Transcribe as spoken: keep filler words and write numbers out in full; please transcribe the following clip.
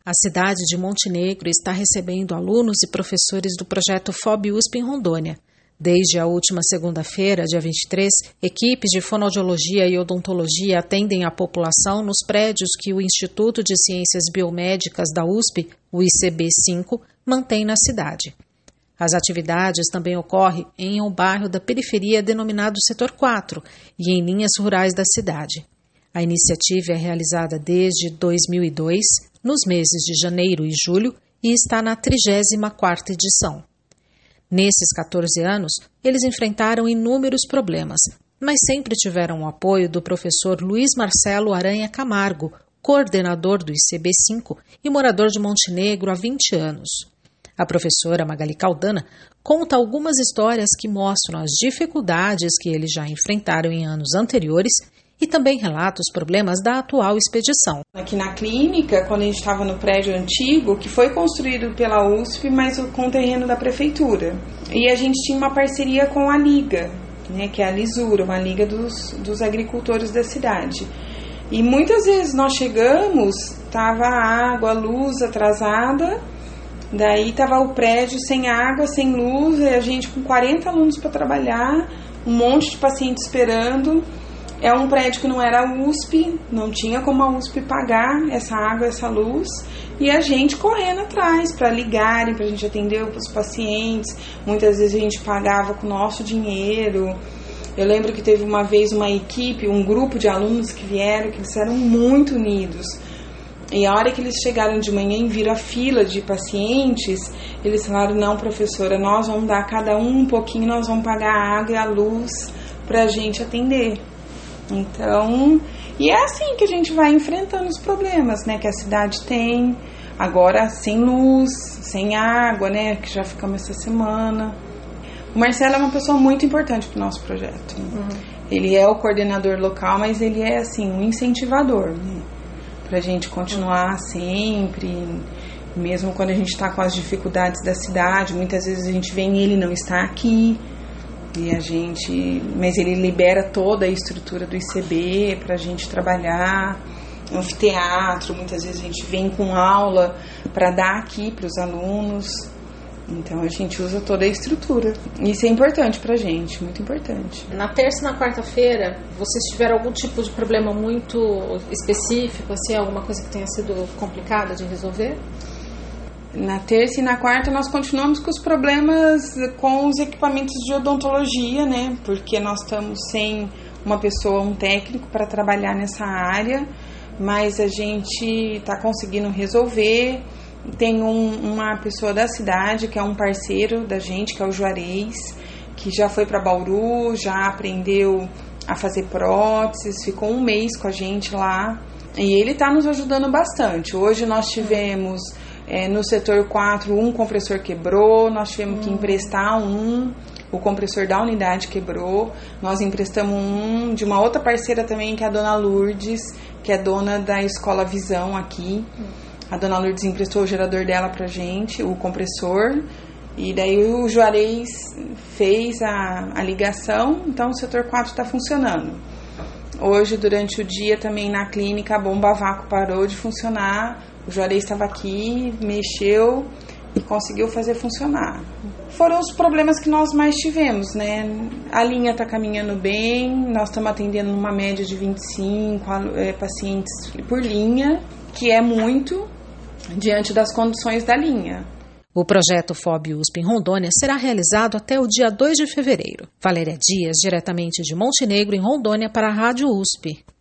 A cidade de Montenegro está recebendo alunos e professores do projeto F O B U S P em Rondônia. Desde a última segunda-feira, dia vinte e três, equipes de fonoaudiologia e odontologia atendem a população nos prédios que o Instituto de Ciências Biomédicas da U S P, o I C B cinco, mantém na cidade. As atividades também ocorrem em um bairro da periferia denominado Setor quatro e em linhas rurais da cidade. A iniciativa é realizada desde dois mil e dois, nos meses de janeiro e julho, e está na trigésima quarta edição. Nesses quatorze anos, eles enfrentaram inúmeros problemas, mas sempre tiveram o apoio do professor Luiz Marcelo Aranha Camargo, coordenador do I C B cinco e morador de Montenegro há vinte anos. A professora Magali Caldana conta algumas histórias que mostram as dificuldades que eles já enfrentaram em anos anteriores e também relata os problemas da atual expedição. Aqui na clínica, quando a gente estava no prédio antigo, que foi construído pela U S P, mas com o terreno da prefeitura. E a gente tinha uma parceria com a Liga, né, que é a Lisura, uma liga dos, dos agricultores da cidade. E muitas vezes nós chegamos, estava a água, a luz atrasada, daí estava o prédio sem água, sem luz, e a gente com quarenta alunos para trabalhar, um monte de pacientes esperando. É um prédio que não era U S P, não tinha como a U S P pagar essa água, essa luz, e a gente correndo atrás para ligarem, para a gente atender os pacientes. Muitas vezes a gente pagava com o nosso dinheiro. Eu lembro que teve uma vez uma equipe, um grupo de alunos que vieram, que eles eram muito unidos. E a hora que eles chegaram de manhã e viram a fila de pacientes, eles falaram: não, professora, nós vamos dar cada um um pouquinho, nós vamos pagar a água e a luz para a gente atender. Então, e é assim que a gente vai enfrentando os problemas, né, que a cidade tem, agora sem luz, sem água, né, que já ficamos essa semana. O Marcelo é uma pessoa muito importante para o nosso projeto. Uhum. Ele é o coordenador local, mas ele é, assim, um incentivador, né, para a gente continuar uhum. sempre, mesmo quando a gente está com as dificuldades da cidade. Muitas vezes a gente vem e ele não está aqui. E a gente, mas ele libera toda a estrutura do I C B para a gente trabalhar, anfiteatro, muitas vezes a gente vem com aula para dar aqui para os alunos, então a gente usa toda a estrutura. Isso é importante para a gente, muito importante. Na terça e na quarta-feira, vocês tiveram algum tipo de problema muito específico, assim, alguma coisa que tenha sido complicada de resolver? Na terça e na quarta nós continuamos com os problemas com os equipamentos de odontologia, né? Porque nós estamos sem uma pessoa, um técnico para trabalhar nessa área, mas a gente está conseguindo resolver. Tem um, uma pessoa da cidade que é um parceiro da gente, que é o Juarez, que já foi para Bauru, já aprendeu a fazer próteses, ficou um mês com a gente lá e ele está nos ajudando bastante. Hoje nós tivemos... É, no setor quatro, um compressor quebrou, nós tivemos hum. que emprestar um, o compressor da unidade quebrou, nós emprestamos um de uma outra parceira também, que é a dona Lourdes, que é dona da Escola Visão aqui. Hum. A dona Lourdes emprestou o gerador dela pra gente, o compressor, e daí o Juarez fez a, a ligação, então o setor quatro está funcionando. Hoje, durante o dia, também na clínica, a bomba a vácuo parou de funcionar. O Juarez estava aqui, mexeu e conseguiu fazer funcionar. Foram os problemas que nós mais tivemos, né? A linha está caminhando bem, nós estamos atendendo uma média de vinte e cinco é, pacientes por linha, que é muito diante das condições da linha. O projeto F O B U S P em Rondônia será realizado até o dia dois de fevereiro. Valéria Dias, diretamente de Montenegro, em Rondônia, para a Rádio U S P.